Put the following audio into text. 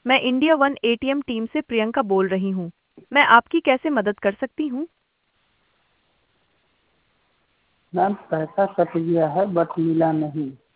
मैं India one ATM team से प्रियंका बोल रही हूँ। मैं आपकी कैसे मदद कर सकती हूँ? मैम पैसा कट गया है बट मिला नहीं।